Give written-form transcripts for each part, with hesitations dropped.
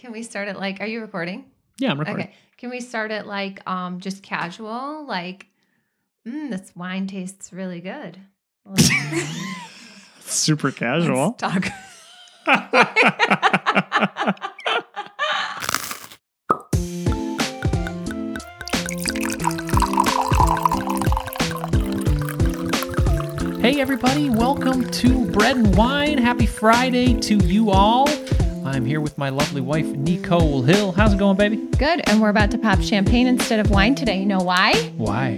Can we start it like, are you recording? Yeah, I'm recording. Okay. Can we start it like just casual? Like, this wine tastes really good. Super casual. Let's talk. Hey everybody, welcome to Bread and Wine. Happy Friday to you all. I'm here with my lovely wife, Nicole Hill. How's it going, baby? Good. And we're about to pop champagne instead of wine today. You know why? Why?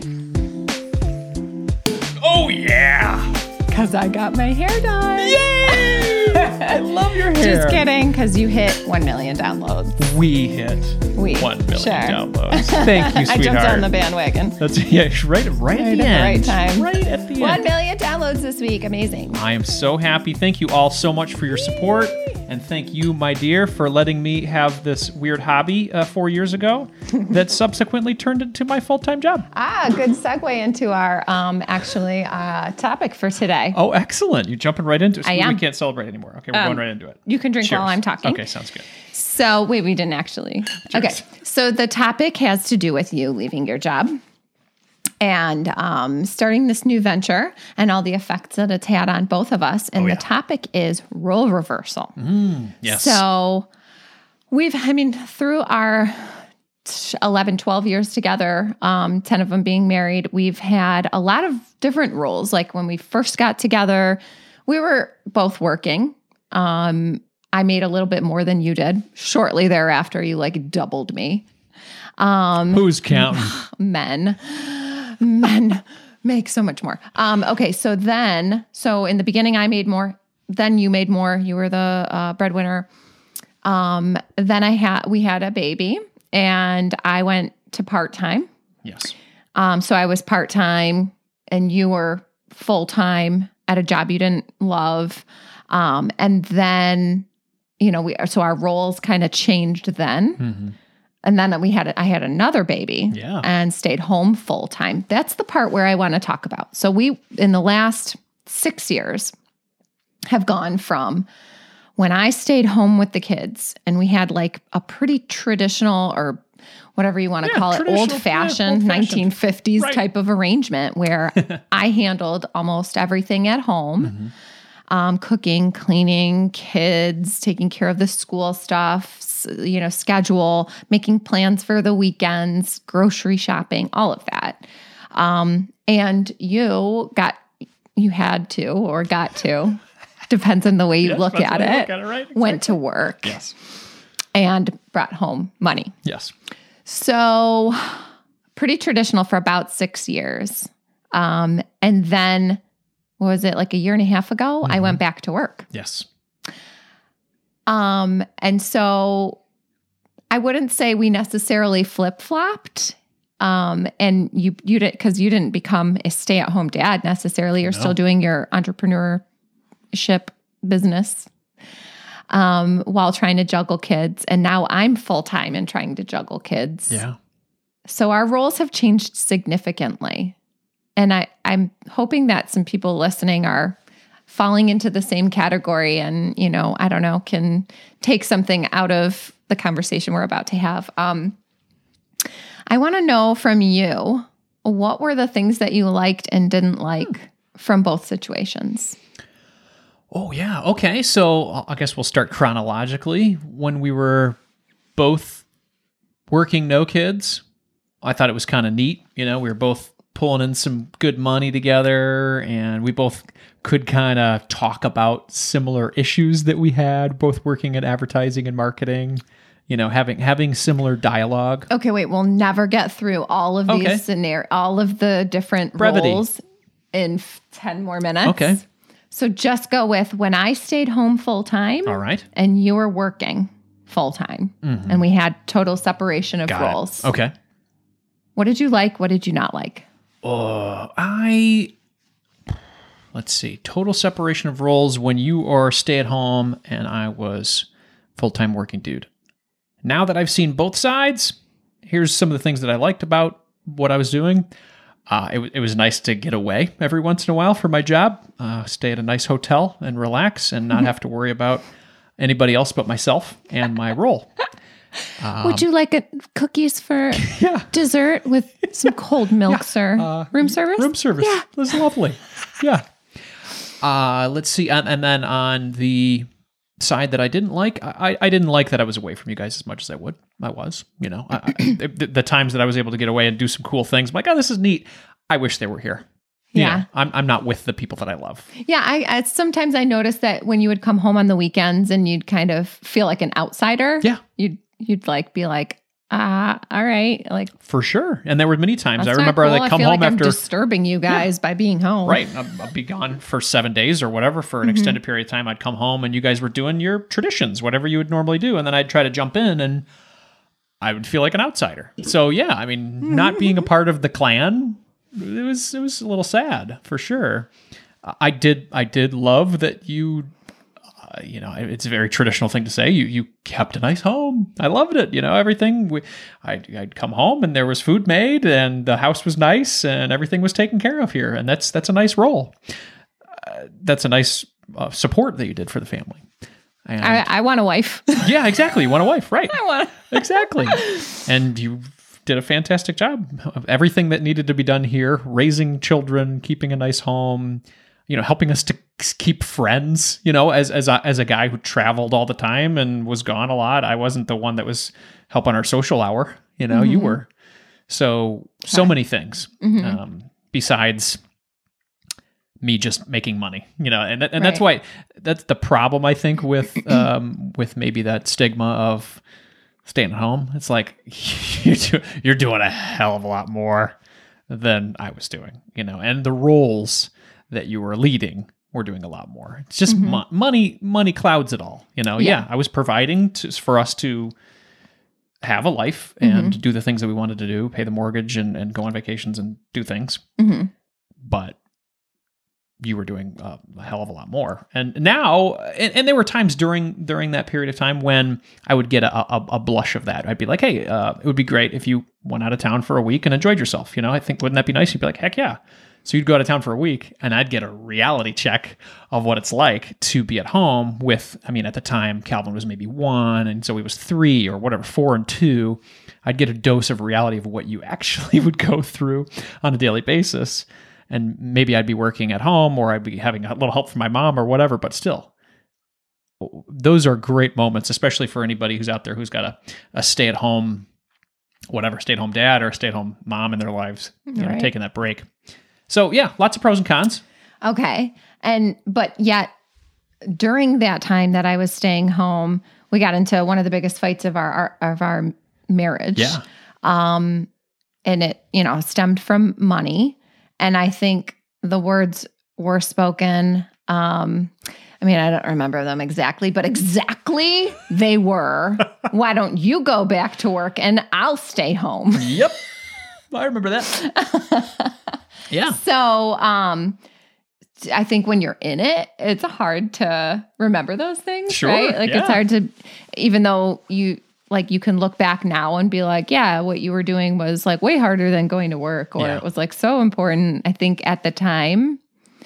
Oh yeah! Because I got my hair done. Yay! I love your hair. Just kidding, because you hit 1 million downloads. We hit 1 million sure. downloads. Thank you, sweetheart. I jumped on the bandwagon. That's right at the end. The right time. Right at the 1 end. million downloads this week. Amazing. I am so happy. Thank you all so much for your support. And thank you, my dear, for letting me have this weird hobby 4 years ago that subsequently turned into my full-time job. Good segue into our topic for today. Oh, excellent. You're jumping right into it. So I am. We can't celebrate anymore. Okay, we're going right into it. You can drink Cheers. while I'm talking. Okay, sounds good. So, wait, we didn't actually. Cheers. Okay, so the topic has to do with you leaving your job and starting this new venture and all the effects that it's had on both of us. And the topic is role reversal. Yes. So through our 11, 12 years together, 10 of them being married, we've had a lot of different roles. Like when we first got together, we were both working. I made a little bit more than you did. Shortly thereafter, you doubled me. Who's counting? Men make so much more. Okay, so in the beginning I made more, then you made more. You were the breadwinner. Then we had a baby and I went to part-time. Yes. So I was part-time and you were full-time at a job you didn't love. And then, so our roles kind of changed then. Mm-hmm. And then I had another baby and stayed home full time. That's the part where I want to talk about. So we, in the last 6 years, have gone from when I stayed home with the kids and we had a pretty traditional or whatever you want to call it, old-fashioned 1950s type of arrangement where I handled almost everything at home. Mm-hmm. Cooking, cleaning, kids, taking care of the school stuff, schedule, making plans for the weekends, grocery shopping, all of that. And you had to, or got to, depends on the way you look at it, right? Exactly. Went to work. Yes. And brought home money. Yes. So pretty traditional for about 6 years. And then, what was it, a year and a half ago? Mm-hmm. I went back to work. Yes. And so I wouldn't say we necessarily flip-flopped. And you didn't, because you didn't become a stay-at-home dad necessarily. You're still doing your entrepreneurship business while trying to juggle kids. And now I'm full-time and trying to juggle kids. Yeah. So our roles have changed significantly. And I'm hoping that some people listening are falling into the same category and, I don't know, can take something out of the conversation we're about to have. I want to know from you, what were the things that you liked and didn't like from both situations? Oh, yeah. Okay. So I guess we'll start chronologically. When we were both working, no kids, I thought it was kind of neat. We were both pulling in some good money together, and we both could kind of talk about similar issues that we had, both working at advertising and marketing, having similar dialogue. Okay, wait, we'll never get through all of these scenarios, all of the different roles in 10 more minutes. Okay. So just go with when I stayed home full time. All right. And you were working full time. Mm-hmm. And we had total separation of roles. Okay. What did you like? What did you not like? Let's see, total separation of roles when you are stay-at-home and I was full-time working dude. Now that I've seen both sides, here's some of the things that I liked about what I was doing. It was nice to get away every once in a while for my job, stay at a nice hotel and relax and not have to worry about anybody else but myself and my role. Would you like cookies for dessert with some cold milk, sir? Room service? Room service. Yeah. That's lovely. Yeah. Let's see. And then on the side that I didn't like, I didn't like that I was away from you guys as much as I would. I was, the times that I was able to get away and do some cool things. I'm like, oh, this is neat. I wish they were here. Yeah. I'm not with the people that I love. Yeah. I sometimes I noticed that when you would come home on the weekends and you'd kind of feel like an outsider. Yeah. You'd like be like, all right. Like, for sure. And there were many times I that's remember not cool. I come I feel home like after I'm disturbing you guys by being home. Right. I'll be gone for 7 days or whatever for an extended period of time. I'd come home and you guys were doing your traditions, whatever you would normally do. And then I'd try to jump in and I would feel like an outsider. So yeah, I mean, not being a part of the clan, it was a little sad for sure. I did love that you, it's a very traditional thing to say. You kept a nice home. I loved it. Everything. I'd come home and there was food made and the house was nice and everything was taken care of here. And that's a nice role. That's a nice support that you did for the family. And I want a wife. yeah, exactly. You want a wife, right? I want exactly. And you did a fantastic job of everything that needed to be done here, raising children, keeping a nice home, helping us to keep friends, as a guy who traveled all the time and was gone a lot. I wasn't the one that was helping our social hour, you were. So many things, besides me just making money, and that's why that's the problem, I think, with maybe that stigma of staying at home. It's like you're doing a hell of a lot more than I was doing, and the roles that you were leading were doing a lot more. It's just money clouds it all, Yeah, I was providing for us to have a life and do the things that we wanted to do, pay the mortgage and go on vacations and do things. But you were doing a hell of a lot more. And now, and there were times during that period of time when I would get a blush of that. I'd be like, hey, it would be great if you went out of town for a week and enjoyed yourself. I think, wouldn't that be nice? You'd be like, heck yeah. So you'd go out of town for a week and I'd get a reality check of what it's like to be at home with, at the time, Calvin was maybe 1. And so he was 3 or whatever, 4 and 2. I'd get a dose of reality of what you actually would go through on a daily basis. And maybe I'd be working at home or I'd be having a little help from my mom or whatever, but still, those are great moments, especially for anybody who's out there who's got a stay-at-home, stay-at-home dad or a stay-at-home mom in their lives, taking that break. So yeah, lots of pros and cons. Okay. But yet during that time that I was staying home, we got into one of the biggest fights of our marriage. Yeah. And it, stemmed from money. And I think the words were spoken. I don't remember them exactly, but exactly they were, why don't you go back to work and I'll stay home? Yep. I remember that. Yeah. So, I think when you're in it, it's hard to remember those things, sure, right? Like it's hard to, even though you can look back now and be like, yeah, what you were doing was like way harder than going to work, or it was like so important. I think at the time,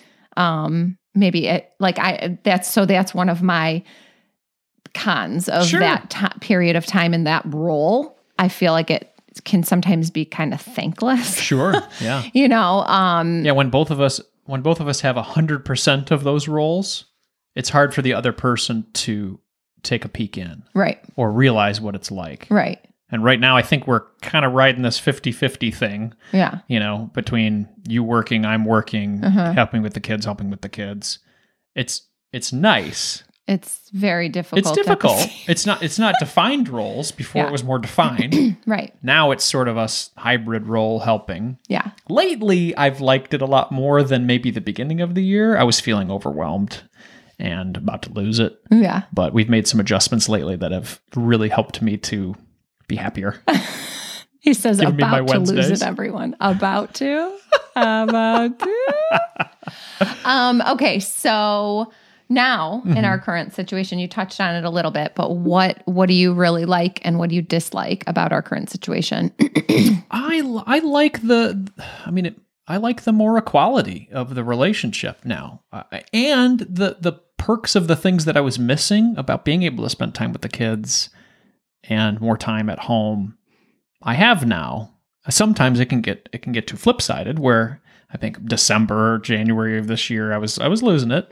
maybe that's one of my cons of that period of time in that role. I feel like it can sometimes be kind of thankless. Sure. Yeah. When both of us have 100% of those roles, it's hard for the other person to take a peek in. Right. Or realize what it's like. Right. And right now I think we're kind of riding this 50-50 thing. Yeah. Between you working, I'm working, helping with the kids. It's nice. It's very difficult. It's difficult. It's not defined roles. Before it was more defined. Right. Now it's sort of a hybrid role helping. Yeah. Lately, I've liked it a lot more than maybe the beginning of the year. I was feeling overwhelmed and about to lose it. Yeah. But we've made some adjustments lately that have really helped me to be happier. He says about to lose it, everyone. About to. Okay, so now in our current situation, you touched on it a little bit, but what do you really like and what do you dislike about our current situation? I like I like the more equality of the relationship now, and the perks of the things that I was missing about being able to spend time with the kids and more time at home I have now. Sometimes it can get too flip-sided where I think December, January of this year, I was losing it.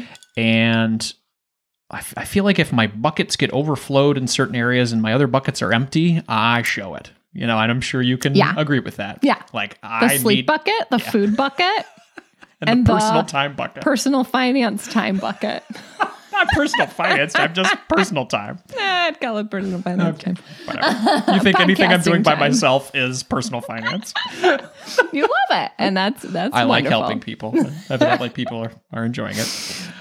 And I feel like if my buckets get overflowed in certain areas and my other buckets are empty, I show it. And I'm sure you can agree with that. Yeah. Like the sleep bucket, the food bucket, and the personal time bucket. Personal finance time bucket. Not personal finance time, just personal time. I'd call it personal finance time. Whatever. You think anything I'm doing by myself is personal finance? You love it, and that's I like helping people. Evidently, people are enjoying it.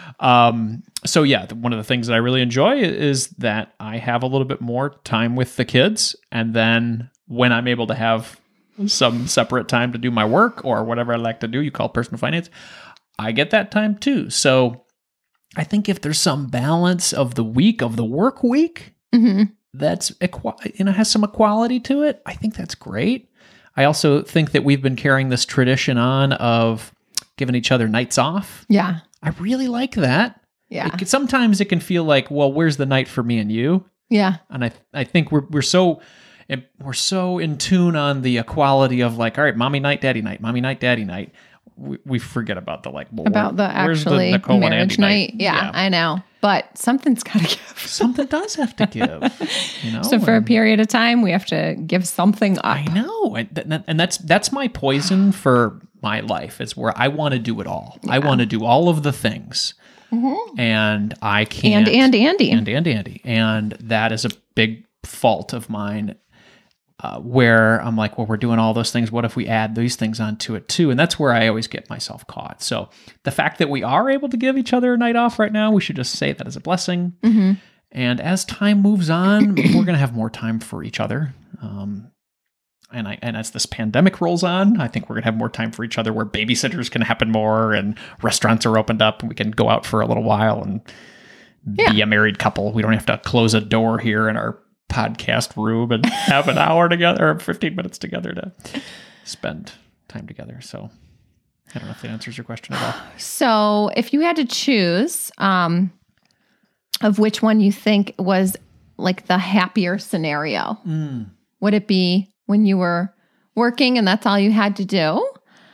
So yeah, one of the things that I really enjoy is that I have a little bit more time with the kids, and then when I'm able to have some separate time to do my work or whatever I like to do, you call personal finance, I get that time too. So I think if there's some balance of the week, of the work week, that's has some equality to it, I think that's great. I also think that we've been carrying this tradition on of giving each other nights off. Yeah. I really like that. Yeah. Sometimes it can feel like, well, where's the night for me and you? Yeah. And I think we're so in tune on the equality of like, all right, mommy night, daddy night. We forget about the about the actually Nicole marriage night. Yeah, I know, but something's got to give. Something does have to give. So for a period of time, we have to give something up. I know, and that's my poison for my life. Is where I want to do it all. Yeah. I want to do all of the things, and I can't. And that is a big fault of mine. Where I'm like, well, we're doing all those things. What if we add these things onto it too? And that's where I always get myself caught. So the fact that we are able to give each other a night off right now, we should just say that as a blessing. And as time moves on, we're going to have more time for each other. And as this pandemic rolls on, I think we're going to have more time for each other where babysitters can happen more and restaurants are opened up and we can go out for a little while and be a married couple. We don't have to close a door here in our podcast room and have an hour together or 15 minutes together to spend time together. So I don't know if that answers your question at all. So if you had to choose of which one you think was like the happier scenario, would it be when you were working and that's all you had to do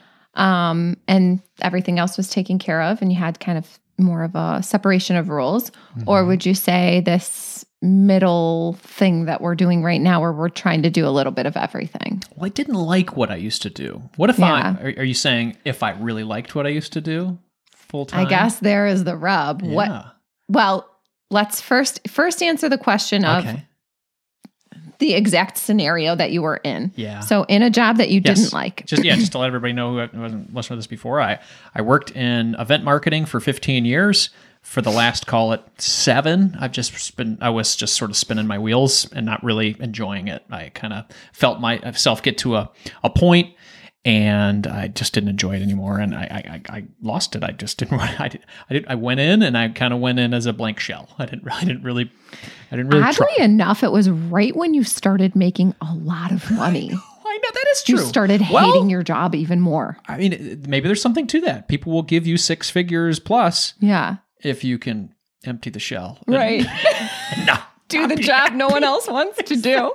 and everything else was taken care of and you had kind of more of a separation of roles? Or would you say this middle thing that we're doing right now where we're trying to do a little bit of everything? Well, I didn't like what I used to do. What if are you saying if I really liked what I used to do full time? I guess there is the rub. Yeah. Well, let's first answer the question of the exact scenario that you were in. Yeah. So in a job that you didn't like. Just to let everybody know who wasn't listening to this before, I worked in event marketing for 15 years. For the last, call it 7, I was just sort of spinning my wheels and not really enjoying it. I kind of felt myself get to a point and I just didn't enjoy it anymore. And I lost it. I just didn't. I went in and I kind of went in as a blank shell. I didn't really. Oddly enough, it was right when you started making a lot of money. I know that is true. You started hating your job even more. I mean, maybe there's something to that. People will give you 6 figures plus. Yeah. If you can empty the shell. Right. Do the job no one else wants to do.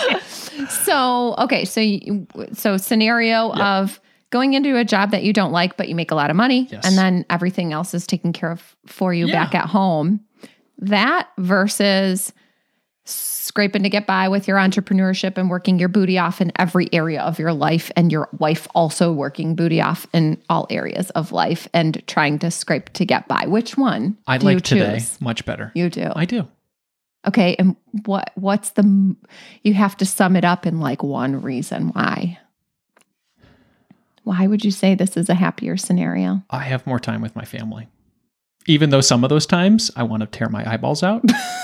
So, okay. So scenario of going into a job that you don't like, but you make a lot of money and then everything else is taken care of for you back at home. That versus scraping to get by with your entrepreneurship and working your booty off in every area of your life, and your wife also working booty off in all areas of life and trying to scrape to get by. Which one I like today much better. You do? I do. Okay, and what's you have to sum it up in like one reason why. Why would you say this is a happier scenario? I have more time with my family. Even though some of those times I want to tear my eyeballs out.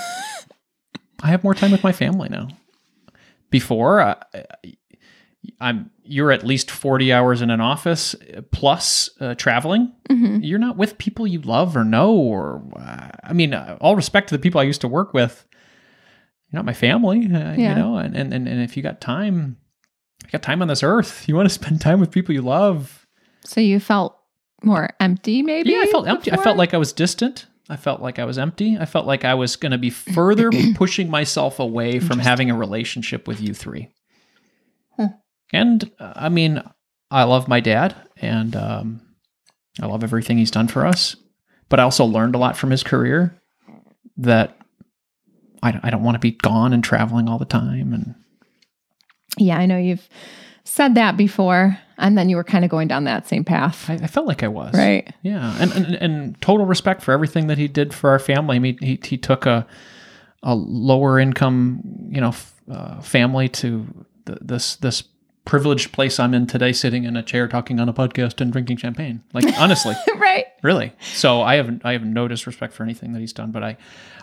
I have more time with my family now. Before, you're at least 40 hours in an office plus traveling. You're not with people you love or know, or all respect to the people I used to work with. You're not my family, you know. And if you got time on this earth, you want to spend time with people you love. So you felt more empty, maybe? Yeah, I felt empty. I felt like I was distant. I felt like I was empty. I felt like I was going to be further pushing myself away from having a relationship with you three. And I mean, I love my dad, and I love everything he's done for us. But I also learned a lot from his career that I don't want to be gone and traveling all the time. And yeah, I know you've said that before, and then you were kind of going down that same path. I felt like I was. Right. Yeah. And total respect for everything that he did for our family. I mean, he took a lower income, family to this privileged place I'm in today, sitting in a chair, talking on a podcast and drinking champagne. Like, honestly. Right. Really. So I have no disrespect for anything that he's done, but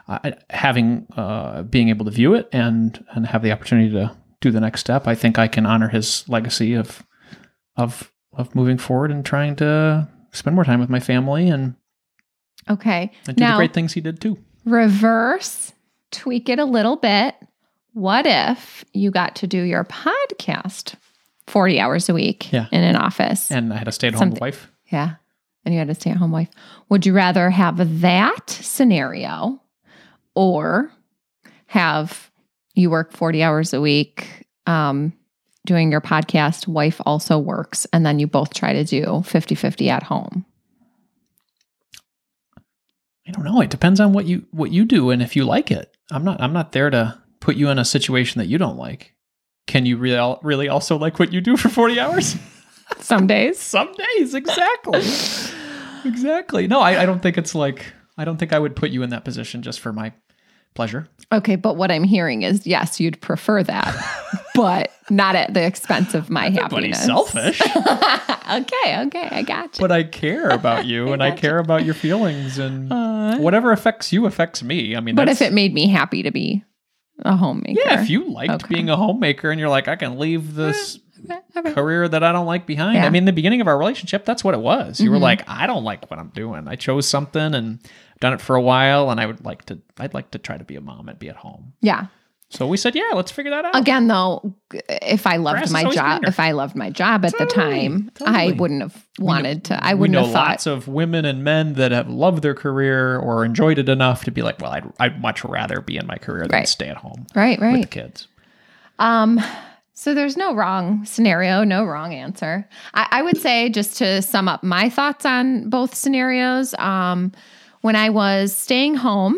being able to view it and have the opportunity to do the next step, I think I can honor his legacy of moving forward and trying to spend more time with my family and do the great things he did too. Reverse, tweak it a little bit. What if you got to do your podcast 40 hours a week in an office? And I had a stay-at-home wife. Yeah. And you had a stay-at-home wife. Would you rather have that scenario or have you work 40 hours a week doing your podcast, wife also works, and then you both try to do 50-50 at home? I don't know. It depends on what you do and if you like it. I'm not there to put you in a situation that you don't like. Can you really also like what you do for 40 hours? Some days. Some days, exactly. Exactly. No, I don't think it's like, I don't think I would put you in that position just for my pleasure. Okay, but what I'm hearing is, yes, you'd prefer that, but not at the expense of my Everybody's happiness. selfish. Okay, I got you. But I care about you, and I care about your feelings, and whatever affects you affects me. I mean, but if it made me happy to be a homemaker. Yeah, if you liked being a homemaker and you're like, I can leave this career that I don't like behind. Yeah. I mean, the beginning of our relationship, that's what it was. You were like, I don't like what I'm doing. I chose something and done it for a while, and I'd like to try to be a mom and be at home. Yeah. So we said, yeah, let's figure that out. Again, though, if I loved my job, at the time, I wouldn't have wanted to. I wouldn't have thought. Lots of women and men that have loved their career or enjoyed it enough to be like, well, I'd much rather be in my career than stay at home, right, with the kids. So there's no wrong scenario, no wrong answer. I would say, just to sum up my thoughts on both scenarios, when I was staying home,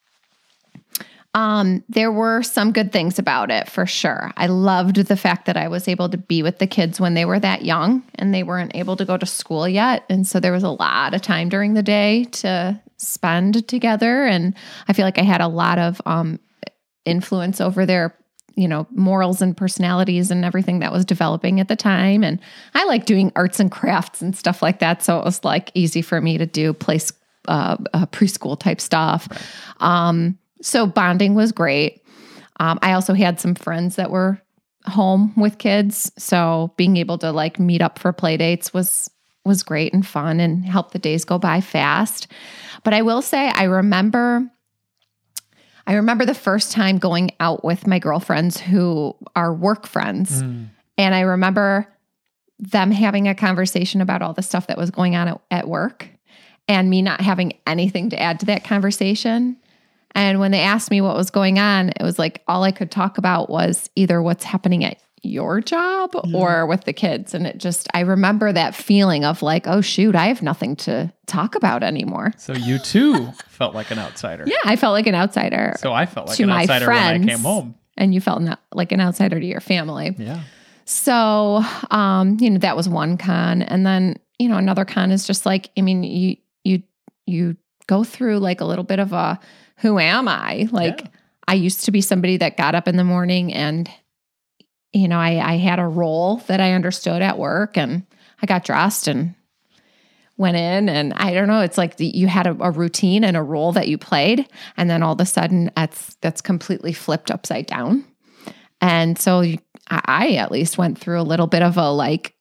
there were some good things about it for sure. I loved the fact that I was able to be with the kids when they were that young and they weren't able to go to school yet. And so there was a lot of time during the day to spend together. And I feel like I had a lot of influence over their, morals and personalities and everything that was developing at the time. And I like doing arts and crafts and stuff like that. So it was like easy for me to do preschool type stuff. Right. So bonding was great. I also had some friends that were home with kids. So being able to like meet up for play dates was great and fun and helped the days go by fast. But I will say, I remember the first time going out with my girlfriends who are work friends. And I remember them having a conversation about all the stuff that was going on at work and me not having anything to add to that conversation. And when they asked me what was going on, it was like all I could talk about was either what's happening at your job or with the kids. And I remember that feeling of like, oh shoot, I have nothing to talk about anymore. So you too felt like an outsider. Yeah, I felt like an outsider. So I felt like an outsider when I came home. And you felt like an outsider to your family. Yeah. So, that was one con. And then, another con is just like, I mean, you go through like a little bit of a, who am I? Like, I used to be somebody that got up in the morning and, I had a role that I understood at work, and I got dressed and went in, and I don't know, it's like you had a routine and a role that you played. And then all of a sudden that's completely flipped upside down. And so I at least went through a little bit of a, like,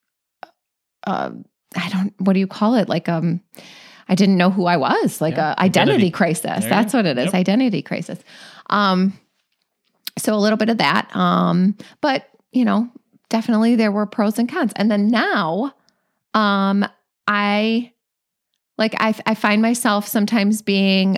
what do you call it? Like, I didn't know who I was, like a identity crisis. That's what it is. Yep. Identity crisis. So a little bit of that. But definitely there were pros and cons. And then now, I Like I find myself sometimes being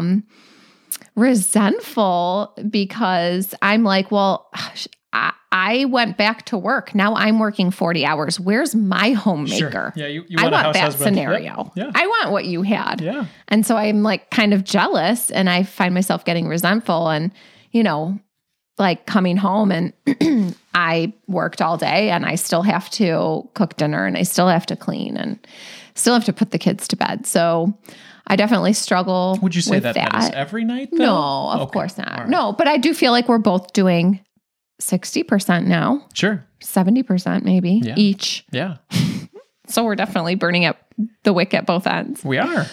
resentful because I'm like, well, I went back to work. Now I'm working 40 hours. Where's my homemaker? Sure. Yeah, you I want a want house that husband. scenario. Yeah. I want what you had. Yeah. And so I'm like kind of jealous and I find myself getting resentful and, like coming home and I worked all day and I still have to cook dinner and I still have to clean and still have to put the kids to bed. So I definitely struggle. Would you say with that is every night, though? No, of Okay. course not. All right. No, but I do feel like we're both doing 60% now, Sure. 70% maybe Yeah. each. Yeah. So we're definitely burning up the wick at both ends. We are.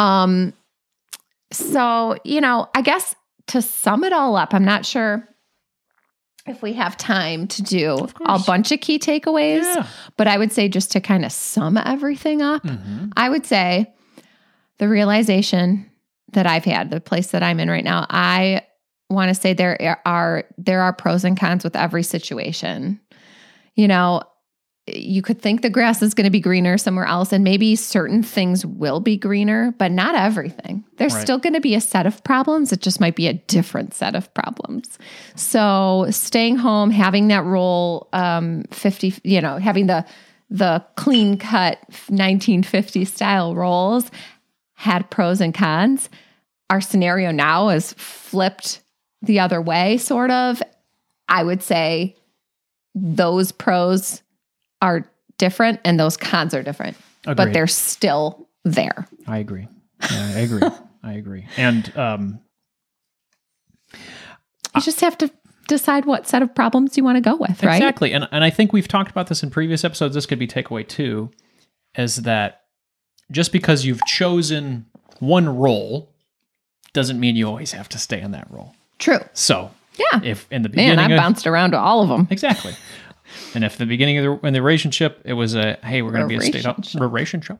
So, I guess to sum it all up, I'm not sure if we have time to do a course. bunch of key takeaways, Yeah. but I would say just to kind of sum everything up, Mhm. I would say the realization that I've had, the place that I'm in right now, I want to say there are pros and cons with every situation. You could think the grass is going to be greener somewhere else, and maybe certain things will be greener, but not everything. There's Right. still going to be a set of problems. It just might be a different set of problems. So staying home, having that role, 50, having the clean cut 1950 style roles had pros and cons. Our scenario now is flipped the other way, sort of. I would say those pros are different and those cons are different, but Agreed. they're still there. I agree. Yeah, I agree. I agree. And You just have to decide what set of problems you want to go with, right? exactly. And I think we've talked about this in previous episodes. This could be takeaway too, is that just because you've chosen one role doesn't mean you always have to stay in that role. True. So Yeah. if in the beginning Man, I of- bounced around to all of them. exactly. And if the beginning of the relationship, it was hey, we're going to be a relationship.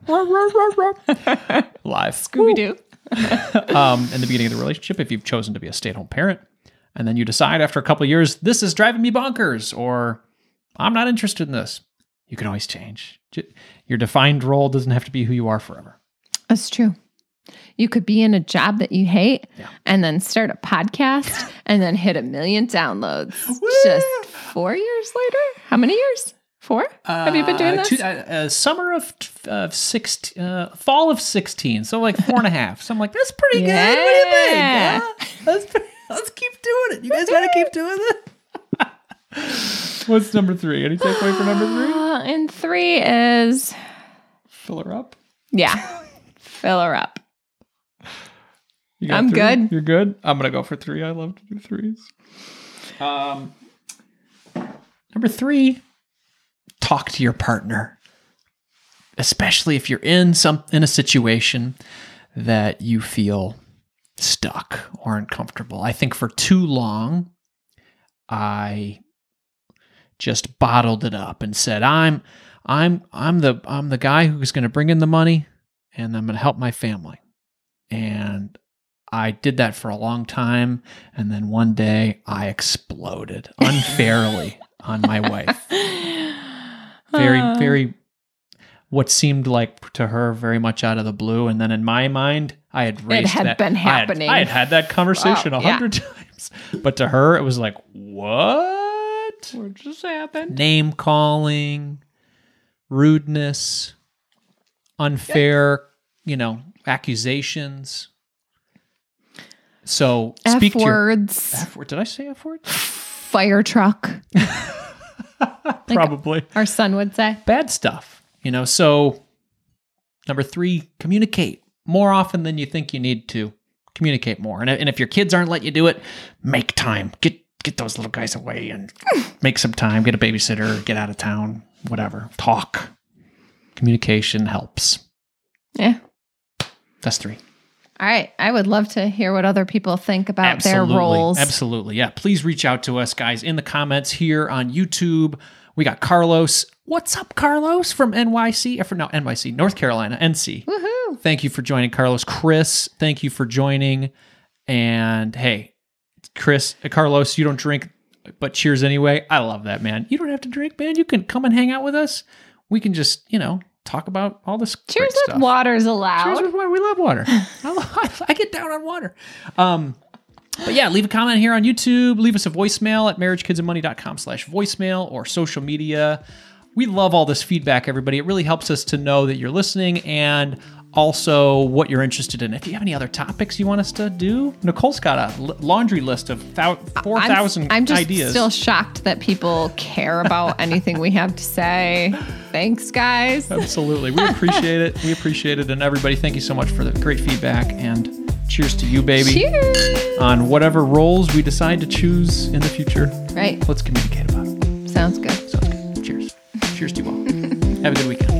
Live. Scooby-Doo. In the beginning of the relationship, if you've chosen to be a stay-at-home parent, and then you decide after a couple of years, this is driving me bonkers, or I'm not interested in this, you can always change. Your defined role doesn't have to be who you are forever. That's true. You could be in a job that you hate and then start a podcast and then hit 1 million downloads just 4 years later. How many years? 4? Have you been doing this? Summer of 16, fall of 16. So like 4.5. So I'm like, that's pretty good. What do you think? Yeah. Huh? Let's keep doing it. You guys got to keep doing it. What's number 3? Any takeaway for number 3? And 3 is, Fill her up. fill her up. You got I'm 3? good. You're good? I'm going to go for 3. I love to do 3s. Number 3, talk to your partner. Especially if you're in a situation that you feel stuck or uncomfortable. I think for too long, I just bottled it up and said, I'm the guy who's going to bring in the money and I'm going to help my family. And I did that for a long time. And then one day I exploded unfairly on my wife. Very, what seemed like to her very much out of the blue. And then in my mind, I had raced It had been happening. I had that conversation Wow, 100 times. But to her, it was like, what? What just happened? Name calling, rudeness, unfair, accusations. So speak F-words. to your F word. Did I say F word? Fire truck. Probably. Our son would say. Bad stuff. So number 3, communicate more often than you think you need to. Communicate more. And if your kids aren't letting you do it, make time. Get those little guys away and make some time. Get a babysitter, get out of town, whatever. Talk. Communication helps. Yeah. That's 3. All right. I would love to hear what other people think about their roles. Absolutely. Yeah. Please reach out to us, guys, in the comments here on YouTube. We got Carlos. What's up, Carlos, from NYC, North Carolina, NC. Woohoo. Thank you for joining, Carlos. Chris, thank you for joining. And hey, Carlos, you don't drink, but cheers anyway. I love that, man. You don't have to drink, man. You can come and hang out with us. We can just, talk about all this Cheers great with stuff. water's allowed. Cheers with water. We love water. I get down on water. But yeah, leave a comment here on YouTube. Leave us a voicemail at marriagekidsandmoney.com/voicemail or social media. We love all this feedback, everybody. It really helps us to know that you're listening and also what you're interested in. If you have any other topics you want us to do, Nicole's got a laundry list of 4,000 ideas. I'm just still shocked that people care about anything we have to say. Thanks, guys. Absolutely. We appreciate it. We appreciate it. And everybody, thank you so much for the great feedback. And cheers to you, baby. Cheers. On whatever roles we decide to choose in the future. Right. Let's communicate about it. Sounds good. Sounds good. Cheers. Cheers to you all. Have a good weekend.